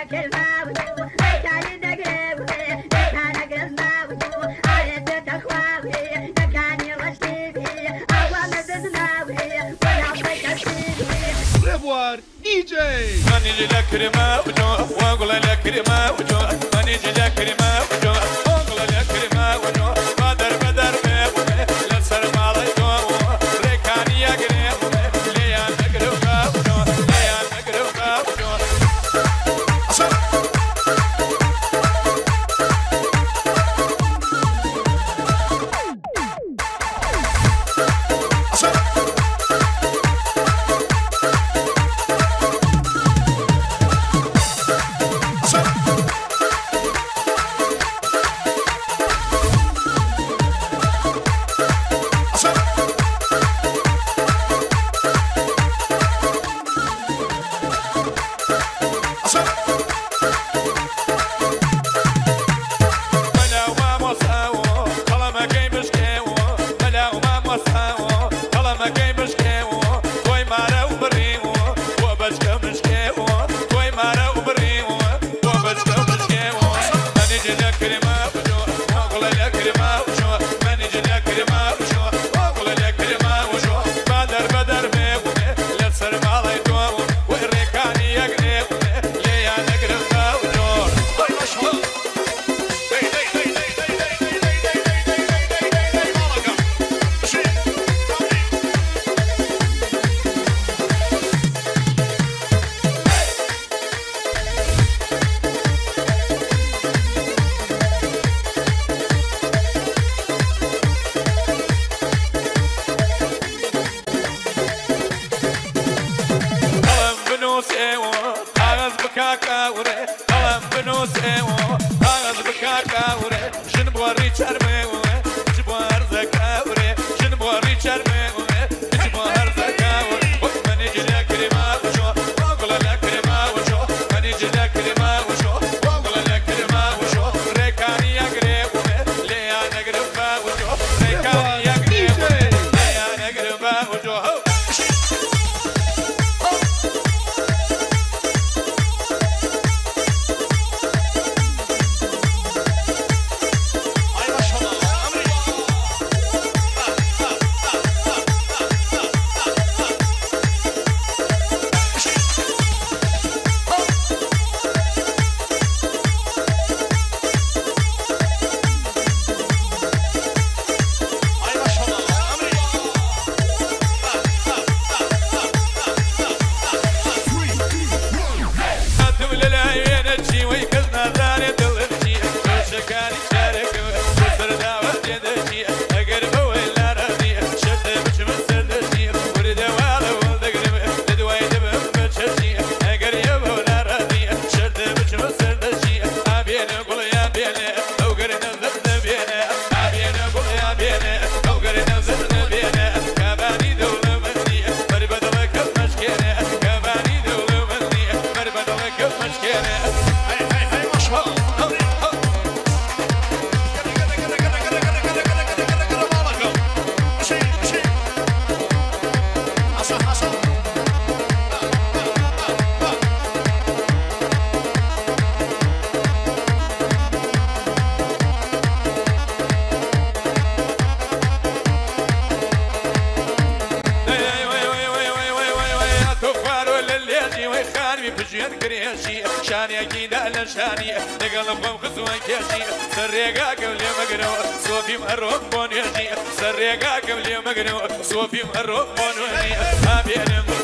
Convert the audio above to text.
Revoir DJ. Manigi la crema ujo, wangula la crema ujo, manigi la crema ujo, wangula la crema ujo, badar me la sarmala ujo, rekani ya gre le ya nagro ka ujo, le ya nagro ka ujo. شاني أكيد على شاني نقلبهم خزوان كاشي سريقا قبل مقنو صوفي مهروب بونياشي سريقا قبل مقنو صوفي مهروب بونياشي